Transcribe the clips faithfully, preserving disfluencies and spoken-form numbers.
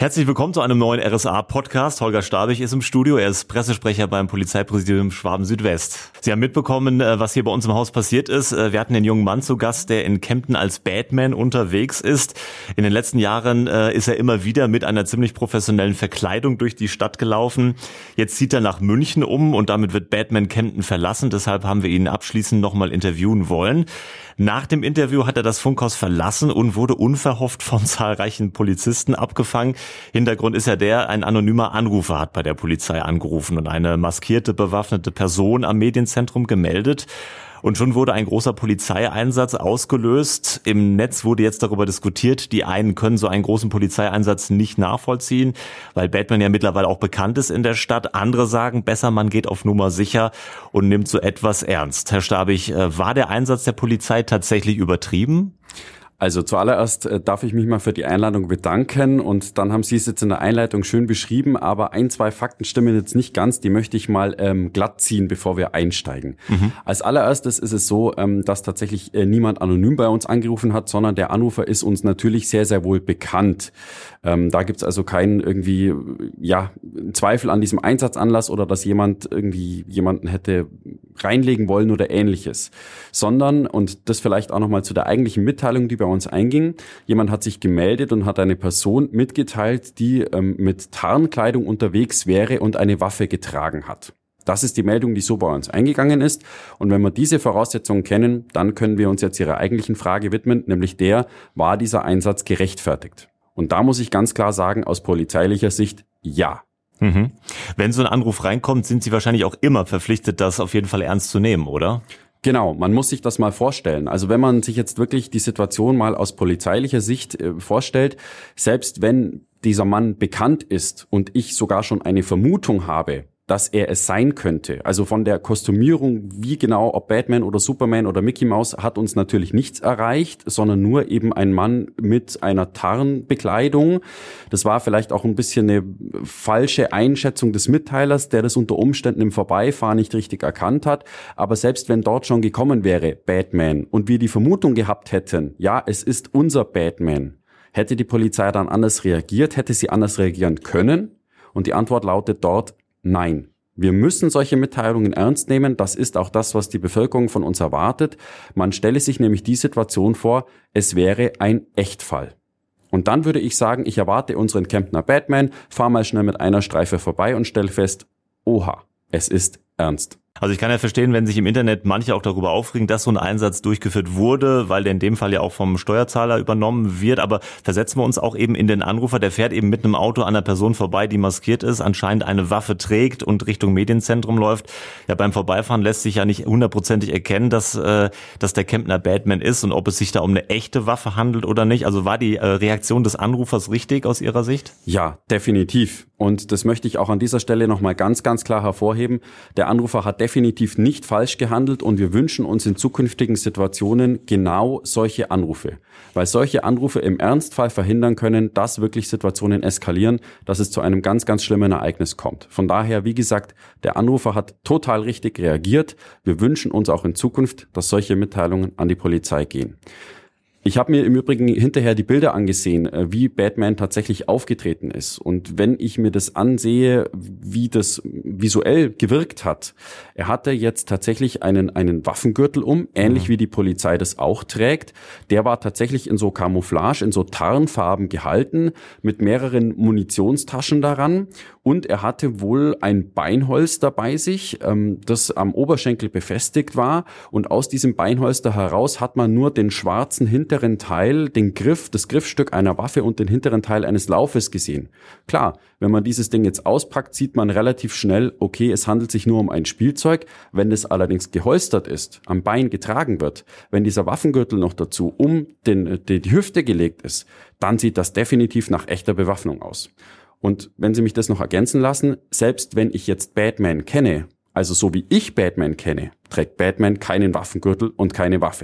Herzlich willkommen zu einem neuen R S A-Podcast. Holger Stabich ist im Studio. Er ist Pressesprecher beim Polizeipräsidium Schwaben-Südwest. Sie haben mitbekommen, was hier bei uns im Haus passiert ist. Wir hatten den jungen Mann zu Gast, der in Kempten als Batman unterwegs ist. In den letzten Jahren ist er immer wieder mit einer ziemlich professionellen Verkleidung durch die Stadt gelaufen. Jetzt zieht er nach München um und damit wird Batman Kempten verlassen. Deshalb haben wir ihn abschließend nochmal interviewen wollen. Nach dem Interview hat er das Funkhaus verlassen und wurde unverhofft von zahlreichen Polizisten abgefangen. Hintergrund ist ja der, ein anonymer Anrufer hat bei der Polizei angerufen und eine maskierte, bewaffnete Person am Medienzentrum gemeldet. Und schon wurde ein großer Polizeieinsatz ausgelöst. Im Netz wurde jetzt darüber diskutiert, die einen können so einen großen Polizeieinsatz nicht nachvollziehen, weil Batman ja mittlerweile auch bekannt ist in der Stadt. Andere sagen, besser man geht auf Nummer sicher und nimmt so etwas ernst. Herr Stabich, war der Einsatz der Polizei tatsächlich übertrieben? Also zuallererst äh, darf ich mich mal für die Einladung bedanken und dann haben Sie es jetzt in der Einleitung schön beschrieben, aber ein, zwei Fakten stimmen jetzt nicht ganz, die möchte ich mal ähm, glatt ziehen, bevor wir einsteigen. Mhm. Als allererstes ist es so, ähm, dass tatsächlich äh, niemand anonym bei uns angerufen hat, sondern der Anrufer ist uns natürlich sehr, sehr wohl bekannt. Ähm, da gibt's also keinen irgendwie, ja, Zweifel an diesem Einsatzanlass oder dass jemand irgendwie jemanden hätte reinlegen wollen oder ähnliches, sondern, und das vielleicht auch nochmal zu der eigentlichen Mitteilung, die bei uns einging, jemand hat sich gemeldet und hat eine Person mitgeteilt, die ähm, mit Tarnkleidung unterwegs wäre und eine Waffe getragen hat. Das ist die Meldung, die so bei uns eingegangen ist. Und wenn wir diese Voraussetzungen kennen, dann können wir uns jetzt Ihrer eigentlichen Frage widmen, nämlich der, war dieser Einsatz gerechtfertigt? Und da muss ich ganz klar sagen, aus polizeilicher Sicht, ja. Mhm. Wenn so ein Anruf reinkommt, sind Sie wahrscheinlich auch immer verpflichtet, das auf jeden Fall ernst zu nehmen, oder? Genau, man muss sich das mal vorstellen. Also wenn man sich jetzt wirklich die Situation mal aus polizeilicher Sicht äh, vorstellt, selbst wenn dieser Mann bekannt ist und ich sogar schon eine Vermutung habe, dass er es sein könnte. Also von der Kostümierung, wie genau, ob Batman oder Superman oder Mickey Mouse, hat uns natürlich nichts erreicht, sondern nur eben ein Mann mit einer Tarnbekleidung. Das war vielleicht auch ein bisschen eine falsche Einschätzung des Mitteilers, der das unter Umständen im Vorbeifahren nicht richtig erkannt hat. Aber selbst wenn dort schon gekommen wäre, Batman, und wir die Vermutung gehabt hätten, ja, es ist unser Batman, hätte die Polizei dann anders reagiert, hätte sie anders reagieren können? Und die Antwort lautet dort, nein, wir müssen solche Mitteilungen ernst nehmen. Das ist auch das, was die Bevölkerung von uns erwartet. Man stelle sich nämlich die Situation vor, es wäre ein Echtfall. Und dann würde ich sagen, ich erwarte unseren Kemptner Batman, fahr mal schnell mit einer Streife vorbei und stelle fest, oha, es ist ernst. Also ich kann ja verstehen, wenn sich im Internet manche auch darüber aufregen, dass so ein Einsatz durchgeführt wurde, weil der in dem Fall ja auch vom Steuerzahler übernommen wird. Aber versetzen wir uns auch eben in den Anrufer, der fährt eben mit einem Auto an einer Person vorbei, die maskiert ist, anscheinend eine Waffe trägt und Richtung Medienzentrum läuft. Ja, beim Vorbeifahren lässt sich ja nicht hundertprozentig erkennen, dass, äh, dass der Kemptner Batman ist und ob es sich da um eine echte Waffe handelt oder nicht. Also war die äh, Reaktion des Anrufers richtig aus Ihrer Sicht? Ja, definitiv. Und das möchte ich auch an dieser Stelle nochmal ganz, ganz klar hervorheben. Der Anrufer hat definitiv nicht falsch gehandelt und wir wünschen uns in zukünftigen Situationen genau solche Anrufe. Weil solche Anrufe im Ernstfall verhindern können, dass wirklich Situationen eskalieren, dass es zu einem ganz, ganz schlimmen Ereignis kommt. Von daher, wie gesagt, der Anrufer hat total richtig reagiert. Wir wünschen uns auch in Zukunft, dass solche Mitteilungen an die Polizei gehen. Ich habe mir im Übrigen hinterher die Bilder angesehen, wie Batman tatsächlich aufgetreten ist. Und wenn ich mir das ansehe, wie das visuell gewirkt hat, er hatte jetzt tatsächlich einen einen Waffengürtel um, ähnlich wie die Polizei das auch trägt. Der war tatsächlich in so Camouflage, in so Tarnfarben gehalten, mit mehreren Munitionstaschen daran. Und er hatte wohl ein Beinholster bei sich, das am Oberschenkel befestigt war. Und aus diesem Beinholster heraus hat man nur den schwarzen Hintergrund, hinteren Teil, den Griff, das Griffstück einer Waffe und den hinteren Teil eines Laufes gesehen. Klar, wenn man dieses Ding jetzt auspackt, sieht man relativ schnell, okay, es handelt sich nur um ein Spielzeug. Wenn es allerdings geholstert ist, am Bein getragen wird, wenn dieser Waffengürtel noch dazu um den, die, die Hüfte gelegt ist, dann sieht das definitiv nach echter Bewaffnung aus. Und wenn Sie mich das noch ergänzen lassen, selbst wenn ich jetzt Batman kenne, also so wie ich Batman kenne, trägt Batman keinen Waffengürtel und keine Waffe.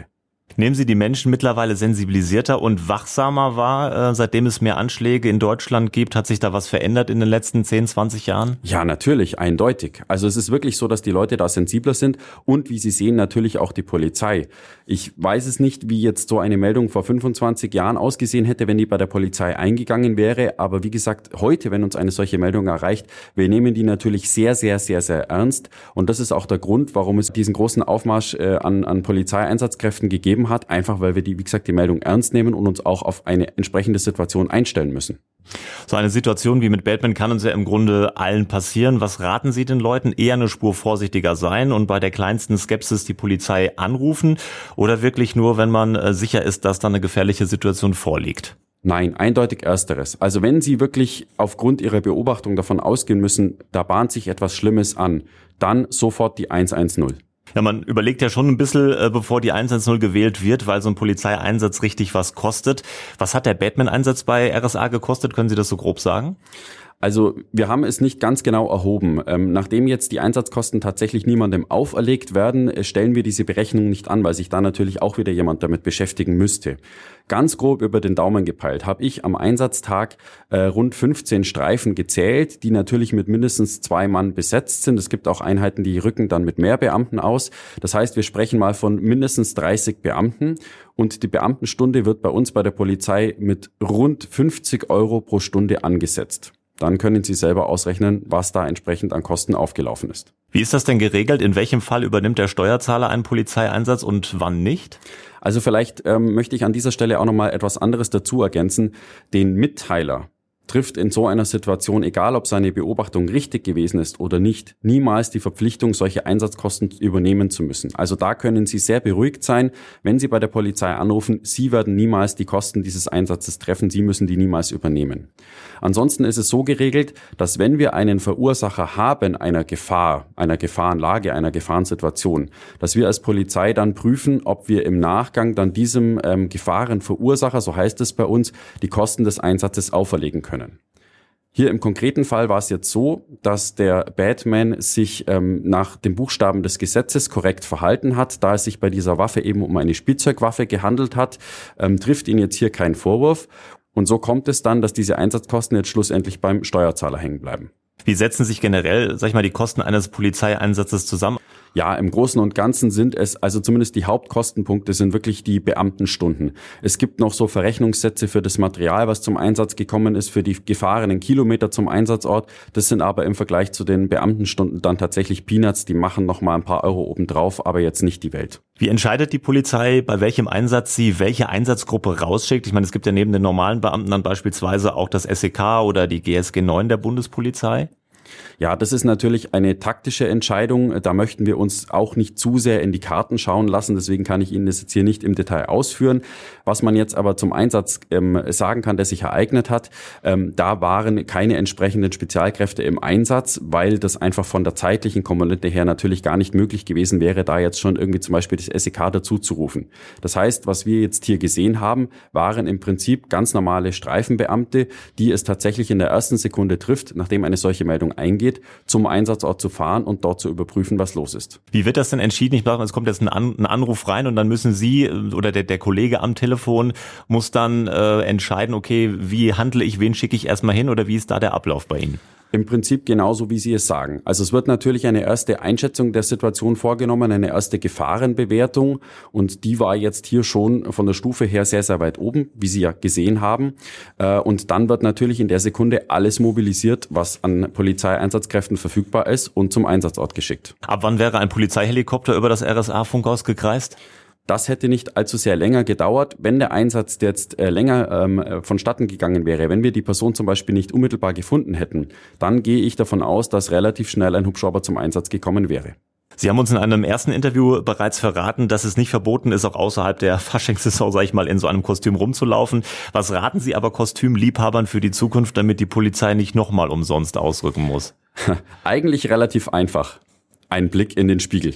Nehmen Sie die Menschen mittlerweile sensibilisierter und wachsamer wahr? Äh, seitdem es mehr Anschläge in Deutschland gibt, hat sich da was verändert in den letzten zehn, zwanzig Jahren? Ja, natürlich, eindeutig. Also es ist wirklich so, dass die Leute da sensibler sind und wie Sie sehen, natürlich auch die Polizei. Ich weiß es nicht, wie jetzt so eine Meldung vor fünfundzwanzig Jahren ausgesehen hätte, wenn die bei der Polizei eingegangen wäre. Aber wie gesagt, heute, wenn uns eine solche Meldung erreicht, wir nehmen die natürlich sehr, sehr, sehr, sehr ernst. Und das ist auch der Grund, warum es diesen großen Aufmarsch äh, an, an Polizeieinsatzkräften gegeben hat, einfach weil wir die, wie gesagt, die Meldung ernst nehmen und uns auch auf eine entsprechende Situation einstellen müssen. So eine Situation wie mit Batman kann uns ja im Grunde allen passieren. Was raten Sie den Leuten? Eher eine Spur vorsichtiger sein und bei der kleinsten Skepsis die Polizei anrufen oder wirklich nur, wenn man äh, sicher ist, dass da eine gefährliche Situation vorliegt? Nein, eindeutig Ersteres. Also wenn Sie wirklich aufgrund Ihrer Beobachtung davon ausgehen müssen, da bahnt sich etwas Schlimmes an, dann sofort die eins eins null. Ja, man überlegt ja schon ein bisschen, äh, bevor die eins eins null gewählt wird, weil so ein Polizeieinsatz richtig was kostet. Was hat der Batman-Einsatz bei R S A gekostet? Können Sie das so grob sagen? Also wir haben es nicht ganz genau erhoben. Ähm, nachdem jetzt die Einsatzkosten tatsächlich niemandem auferlegt werden, äh, stellen wir diese Berechnung nicht an, weil sich da natürlich auch wieder jemand damit beschäftigen müsste. Ganz grob über den Daumen gepeilt habe ich am Einsatztag äh, rund fünfzehn Streifen gezählt, die natürlich mit mindestens zwei Mann besetzt sind. Es gibt auch Einheiten, die rücken dann mit mehr Beamten aus. Das heißt, wir sprechen mal von mindestens dreißig Beamten und die Beamtenstunde wird bei uns bei der Polizei mit rund fünfzig Euro pro Stunde angesetzt. Dann können Sie selber ausrechnen, was da entsprechend an Kosten aufgelaufen ist. Wie ist das denn geregelt? In welchem Fall übernimmt der Steuerzahler einen Polizeieinsatz und wann nicht? Also vielleicht ähm, möchte ich an dieser Stelle auch nochmal etwas anderes dazu ergänzen. Den Mitteiler trifft in so einer Situation, egal ob seine Beobachtung richtig gewesen ist oder nicht, niemals die Verpflichtung, solche Einsatzkosten übernehmen zu müssen. Also da können Sie sehr beruhigt sein, wenn Sie bei der Polizei anrufen, Sie werden niemals die Kosten dieses Einsatzes treffen, Sie müssen die niemals übernehmen. Ansonsten ist es so geregelt, dass wenn wir einen Verursacher haben einer Gefahr, einer Gefahrenlage, einer Gefahrensituation, dass wir als Polizei dann prüfen, ob wir im Nachgang dann diesem ähm, Gefahrenverursacher, so heißt es bei uns, die Kosten des Einsatzes auferlegen können. Hier im konkreten Fall war es jetzt so, dass der Batman sich ähm, nach dem Buchstaben des Gesetzes korrekt verhalten hat. Da es sich bei dieser Waffe eben um eine Spielzeugwaffe gehandelt hat, ähm, trifft ihn jetzt hier kein Vorwurf. Und so kommt es dann, dass diese Einsatzkosten jetzt schlussendlich beim Steuerzahler hängen bleiben. Wie setzen sich generell, sag ich mal, die Kosten eines Polizeieinsatzes zusammen? Ja, im Großen und Ganzen sind es, also zumindest die Hauptkostenpunkte sind wirklich die Beamtenstunden. Es gibt noch so Verrechnungssätze für das Material, was zum Einsatz gekommen ist, für die gefahrenen Kilometer zum Einsatzort. Das sind aber im Vergleich zu den Beamtenstunden dann tatsächlich Peanuts, die machen noch mal ein paar Euro obendrauf, aber jetzt nicht die Welt. Wie entscheidet die Polizei, bei welchem Einsatz sie welche Einsatzgruppe rausschickt? Ich meine, es gibt ja neben den normalen Beamten dann beispielsweise auch das S E K oder die G S G neun der Bundespolizei. Ja, das ist natürlich eine taktische Entscheidung. Da möchten wir uns auch nicht zu sehr in die Karten schauen lassen. Deswegen kann ich Ihnen das jetzt hier nicht im Detail ausführen. Was man jetzt aber zum Einsatz ähm, sagen kann, der sich ereignet hat, ähm, da waren keine entsprechenden Spezialkräfte im Einsatz, weil das einfach von der zeitlichen Komponente her natürlich gar nicht möglich gewesen wäre, da jetzt schon irgendwie zum Beispiel das S E K dazu zu rufen. Das heißt, was wir jetzt hier gesehen haben, waren im Prinzip ganz normale Streifenbeamte, die es tatsächlich in der ersten Sekunde trifft, nachdem eine solche Meldung eingeht, zum Einsatzort zu fahren und dort zu überprüfen, was los ist. Wie wird das denn entschieden? Ich glaube, es kommt jetzt ein, An- ein Anruf rein und dann müssen Sie oder der, der Kollege am Telefon muss dann äh, entscheiden, okay, wie handle ich, wen schicke ich erstmal hin oder wie ist da der Ablauf bei Ihnen? Im Prinzip genauso, wie Sie es sagen. Also es wird natürlich eine erste Einschätzung der Situation vorgenommen, eine erste Gefahrenbewertung und die war jetzt hier schon von der Stufe her sehr, sehr weit oben, wie Sie ja gesehen haben. Und dann wird natürlich in der Sekunde alles mobilisiert, was an Polizeieinsatzkräften verfügbar ist und zum Einsatzort geschickt. Ab wann wäre ein Polizeihelikopter über das R S A-Funkhaus gekreist? Das hätte nicht allzu sehr länger gedauert, wenn der Einsatz jetzt äh, länger ähm, vonstatten gegangen wäre. Wenn wir die Person zum Beispiel nicht unmittelbar gefunden hätten, dann gehe ich davon aus, dass relativ schnell ein Hubschrauber zum Einsatz gekommen wäre. Sie haben uns in einem ersten Interview bereits verraten, dass es nicht verboten ist, auch außerhalb der Faschingssaison, sag ich mal, in so einem Kostüm rumzulaufen. Was raten Sie aber Kostümliebhabern für die Zukunft, damit die Polizei nicht nochmal umsonst ausrücken muss? Eigentlich relativ einfach. Ein Blick in den Spiegel.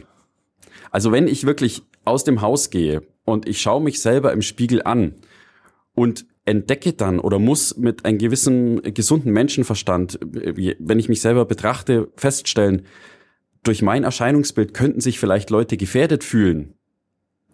Also wenn ich wirklich aus dem Haus gehe und ich schaue mich selber im Spiegel an und entdecke dann oder muss mit einem gewissen gesunden Menschenverstand, wenn ich mich selber betrachte, feststellen, durch mein Erscheinungsbild könnten sich vielleicht Leute gefährdet fühlen,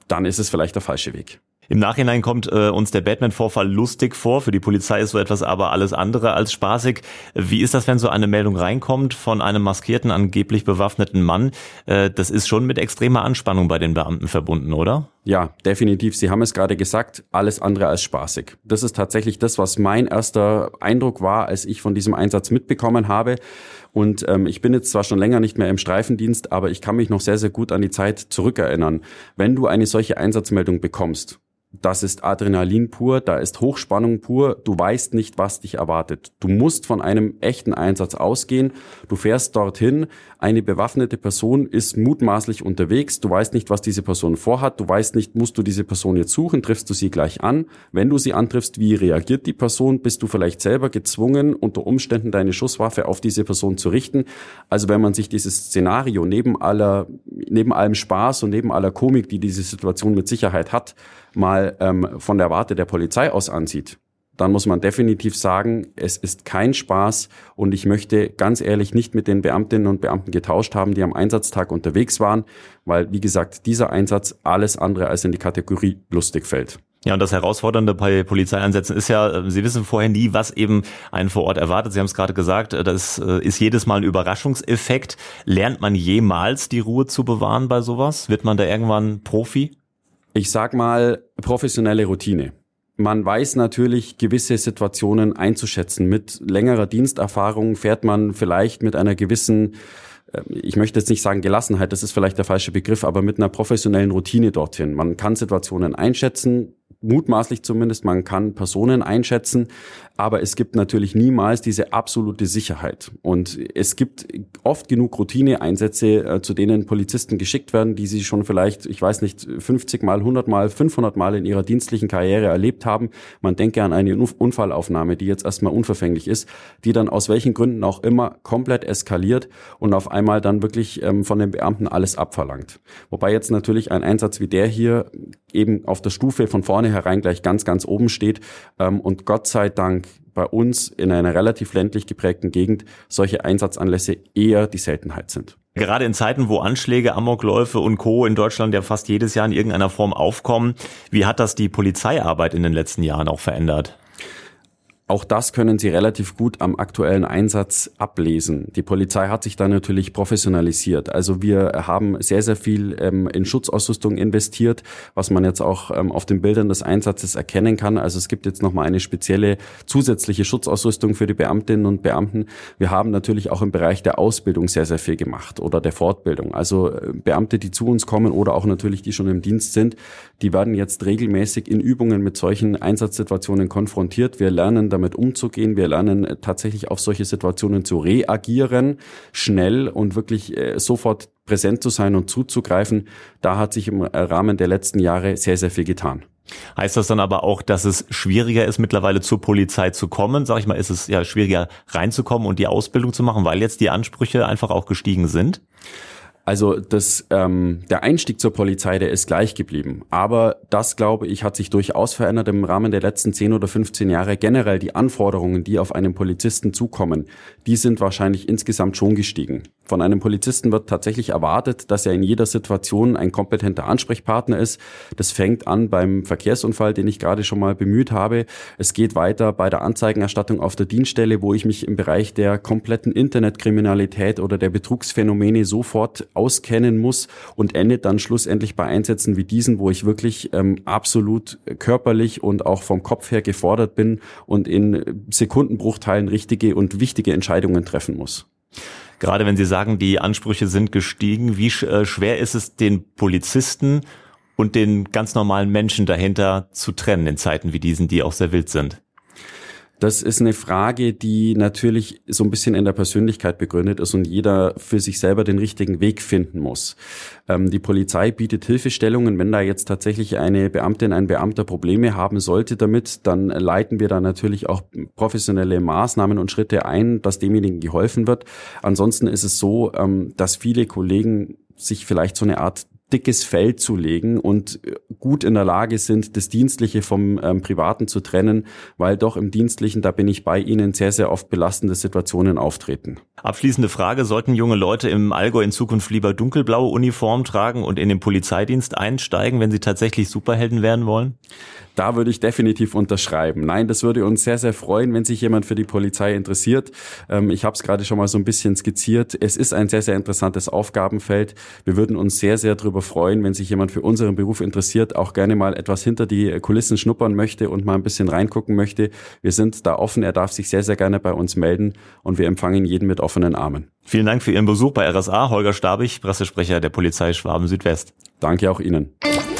dann ist es vielleicht der falsche Weg. Im Nachhinein kommt äh, uns der Batman-Vorfall lustig vor. Für die Polizei ist so etwas aber alles andere als spaßig. Wie ist das, wenn so eine Meldung reinkommt von einem maskierten, angeblich bewaffneten Mann? Äh, das ist schon mit extremer Anspannung bei den Beamten verbunden, oder? Ja, definitiv. Sie haben es gerade gesagt, alles andere als spaßig. Das ist tatsächlich das, was mein erster Eindruck war, als ich von diesem Einsatz mitbekommen habe. Und ähm, ich bin jetzt zwar schon länger nicht mehr im Streifendienst, aber ich kann mich noch sehr, sehr gut an die Zeit zurückerinnern. Wenn du eine solche Einsatzmeldung bekommst, das ist Adrenalin pur, da ist Hochspannung pur, du weißt nicht, was dich erwartet. Du musst von einem echten Einsatz ausgehen, du fährst dorthin, eine bewaffnete Person ist mutmaßlich unterwegs, du weißt nicht, was diese Person vorhat, du weißt nicht, musst du diese Person jetzt suchen, triffst du sie gleich an? Wenn du sie antriffst, wie reagiert die Person? Bist du vielleicht selber gezwungen, unter Umständen deine Schusswaffe auf diese Person zu richten? Also wenn man sich dieses Szenario neben aller, neben allem Spaß und neben aller Komik, die diese Situation mit Sicherheit hat, mal ähm, von der Warte der Polizei aus ansieht, dann muss man definitiv sagen, es ist kein Spaß und ich möchte ganz ehrlich nicht mit den Beamtinnen und Beamten getauscht haben, die am Einsatztag unterwegs waren, weil, wie gesagt, dieser Einsatz alles andere als in die Kategorie lustig fällt. Ja, und das Herausfordernde bei Polizeieinsätzen ist ja, Sie wissen vorher nie, was eben einen vor Ort erwartet. Sie haben es gerade gesagt, das ist jedes Mal ein Überraschungseffekt. Lernt man jemals die Ruhe zu bewahren bei sowas? Wird man da irgendwann Profi? Ich sag mal, professionelle Routine. Man weiß natürlich, gewisse Situationen einzuschätzen. Mit längerer Diensterfahrung fährt man vielleicht mit einer gewissen, ich möchte jetzt nicht sagen Gelassenheit, das ist vielleicht der falsche Begriff, aber mit einer professionellen Routine dorthin. Man kann Situationen einschätzen, mutmaßlich zumindest, man kann Personen einschätzen, aber es gibt natürlich niemals diese absolute Sicherheit. Und es gibt oft genug Routineeinsätze, zu denen Polizisten geschickt werden, die sie schon vielleicht, ich weiß nicht, fünfzig Mal, hundert Mal, fünfhundert Mal in ihrer dienstlichen Karriere erlebt haben. Man denke an eine Unfallaufnahme, die jetzt erstmal unverfänglich ist, die dann aus welchen Gründen auch immer komplett eskaliert und auf einmal dann wirklich ähm, von den Beamten alles abverlangt. Wobei jetzt natürlich ein Einsatz wie der hier eben auf der Stufe von vorne herein gleich ganz, ganz oben steht ähm, und Gott sei Dank bei uns in einer relativ ländlich geprägten Gegend solche Einsatzanlässe eher die Seltenheit sind. Gerade in Zeiten, wo Anschläge, Amokläufe und Co. in Deutschland ja fast jedes Jahr in irgendeiner Form aufkommen, wie hat das die Polizeiarbeit in den letzten Jahren auch verändert? Auch das können Sie relativ gut am aktuellen Einsatz ablesen. Die Polizei hat sich da natürlich professionalisiert. Also wir haben sehr, sehr viel ähm, in Schutzausrüstung investiert, was man jetzt auch ähm, auf den Bildern des Einsatzes erkennen kann. Also es gibt jetzt nochmal eine spezielle zusätzliche Schutzausrüstung für die Beamtinnen und Beamten. Wir haben natürlich auch im Bereich der Ausbildung sehr, sehr viel gemacht oder der Fortbildung. Also äh, Beamte, die zu uns kommen oder auch natürlich die schon im Dienst sind, die werden jetzt regelmäßig in Übungen mit solchen Einsatzsituationen konfrontiert. Wir lernen damit umzugehen. Wir lernen tatsächlich auf solche Situationen zu reagieren, schnell und wirklich äh, sofort präsent zu sein und zuzugreifen. Da hat sich im Rahmen der letzten Jahre sehr, sehr viel getan. Heißt das dann aber auch, dass es schwieriger ist, mittlerweile zur Polizei zu kommen? Sag ich mal, ist es ja schwieriger reinzukommen und die Ausbildung zu machen, weil jetzt die Ansprüche einfach auch gestiegen sind? Also das, ähm, der Einstieg zur Polizei, der ist gleich geblieben. Aber das, glaube ich, hat sich durchaus verändert im Rahmen der letzten zehn oder fünfzehn Jahre. Generell die Anforderungen, die auf einen Polizisten zukommen, die sind wahrscheinlich insgesamt schon gestiegen. Von einem Polizisten wird tatsächlich erwartet, dass er in jeder Situation ein kompetenter Ansprechpartner ist. Das fängt an beim Verkehrsunfall, den ich gerade schon mal bemüht habe. Es geht weiter bei der Anzeigenerstattung auf der Dienststelle, wo ich mich im Bereich der kompletten Internetkriminalität oder der Betrugsphänomene sofort auskennen muss und endet dann schlussendlich bei Einsätzen wie diesen, wo ich wirklich ähm, absolut körperlich und auch vom Kopf her gefordert bin und in Sekundenbruchteilen richtige und wichtige Entscheidungen treffen muss. Gerade wenn Sie sagen, die Ansprüche sind gestiegen, wie schwer ist es, den Polizisten und den ganz normalen Menschen dahinter zu trennen in Zeiten wie diesen, die auch sehr wild sind? Das ist eine Frage, die natürlich so ein bisschen in der Persönlichkeit begründet ist und jeder für sich selber den richtigen Weg finden muss. Ähm, die Polizei bietet Hilfestellungen. Wenn da jetzt tatsächlich eine Beamtin, ein Beamter Probleme haben sollte damit, dann leiten wir da natürlich auch professionelle Maßnahmen und Schritte ein, dass demjenigen geholfen wird. Ansonsten ist es so, ähm, dass viele Kollegen sich vielleicht so eine Art dickes Fell zu legen und gut in der Lage sind, das Dienstliche vom ähm, Privaten zu trennen, weil doch im Dienstlichen, da bin ich bei Ihnen, sehr, sehr oft belastende Situationen auftreten. Abschließende Frage, sollten junge Leute im Allgäu in Zukunft lieber dunkelblaue Uniform tragen und in den Polizeidienst einsteigen, wenn sie tatsächlich Superhelden werden wollen? Da würde ich definitiv unterschreiben. Nein, das würde uns sehr, sehr freuen, wenn sich jemand für die Polizei interessiert. Ähm, ich habe es gerade schon mal so ein bisschen skizziert. Es ist ein sehr, sehr interessantes Aufgabenfeld. Wir würden uns sehr, sehr darüber freuen, wenn sich jemand für unseren Beruf interessiert, auch gerne mal etwas hinter die Kulissen schnuppern möchte und mal ein bisschen reingucken möchte. Wir sind da offen. Er darf sich sehr, sehr gerne bei uns melden und wir empfangen jeden mit offenen Armen. Vielen Dank für Ihren Besuch bei R S A. Holger Stabich, Pressesprecher der Polizei Schwaben Südwest. Danke auch Ihnen.